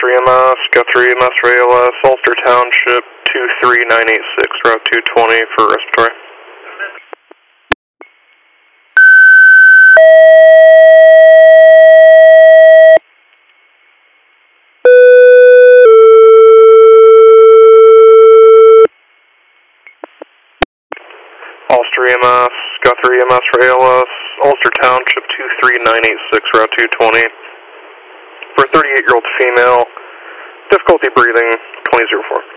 Ulster EMS, Guthrie EMS for ALS, Ulster Township 23986, Route 220 for respiratory. Ulster EMS, Guthrie EMS for ALS, Ulster Township 23986, Route 220. For a 38-year-old female, difficulty breathing, 2004.